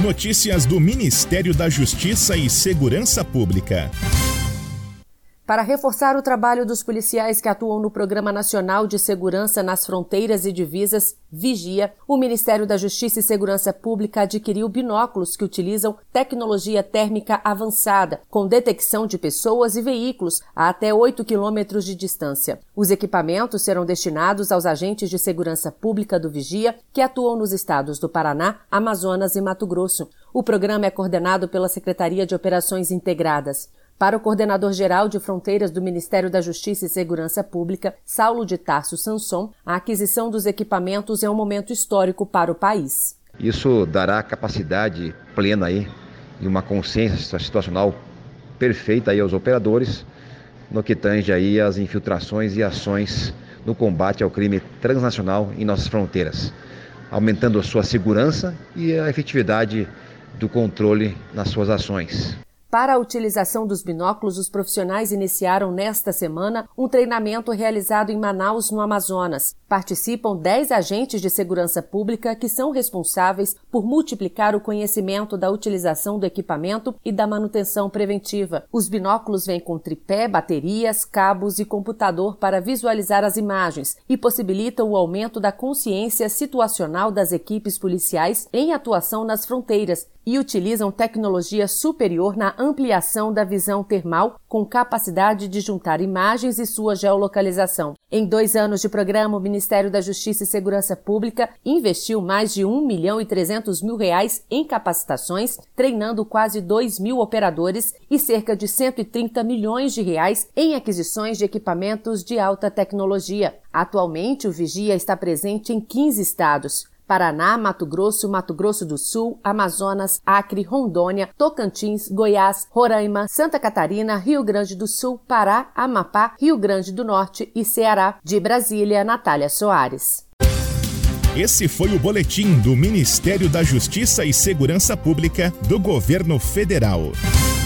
Notícias do Ministério da Justiça e Segurança Pública. Para reforçar o trabalho dos policiais que atuam no Programa Nacional de Segurança nas Fronteiras e Divisas, Vigia, o Ministério da Justiça e Segurança Pública adquiriu binóculos que utilizam tecnologia térmica avançada, com detecção de pessoas e veículos a até 8 quilômetros de distância. Os equipamentos serão destinados aos agentes de segurança pública do Vigia, que atuam nos estados do Paraná, Amazonas e Mato Grosso. O programa é coordenado pela Secretaria de Operações Integradas. Para o coordenador-geral de fronteiras do Ministério da Justiça e Segurança Pública, Saulo de Tarso Sanson, a aquisição dos equipamentos é um momento histórico para o país. Isso dará capacidade plena aí e uma consciência situacional perfeita aí aos operadores no que tange aí as infiltrações e ações no combate ao crime transnacional em nossas fronteiras, aumentando a sua segurança e a efetividade do controle nas suas ações. Para a utilização dos binóculos, os profissionais iniciaram nesta semana um treinamento realizado em Manaus, no Amazonas. Participam 10 agentes de segurança pública que são responsáveis por multiplicar o conhecimento da utilização do equipamento e da manutenção preventiva. Os binóculos vêm com tripé, baterias, cabos e computador para visualizar as imagens e possibilitam o aumento da consciência situacional das equipes policiais em atuação nas fronteiras e utilizam tecnologia superior na ampliação da visão termal com capacidade de juntar imagens e sua geolocalização. Em 2 anos de programa, o Ministério da Justiça e Segurança Pública investiu mais de R$1.300.000 em capacitações, treinando quase 2.000 operadores e cerca de R$130 milhões em aquisições de equipamentos de alta tecnologia. Atualmente, o Vigia está presente em 15 estados. Paraná, Mato Grosso do Sul, Amazonas, Acre, Rondônia, Tocantins, Goiás, Roraima, Santa Catarina, Rio Grande do Sul, Pará, Amapá, Rio Grande do Norte e Ceará. De Brasília, Natália Soares. Esse foi o boletim do Ministério da Justiça e Segurança Pública do Governo Federal.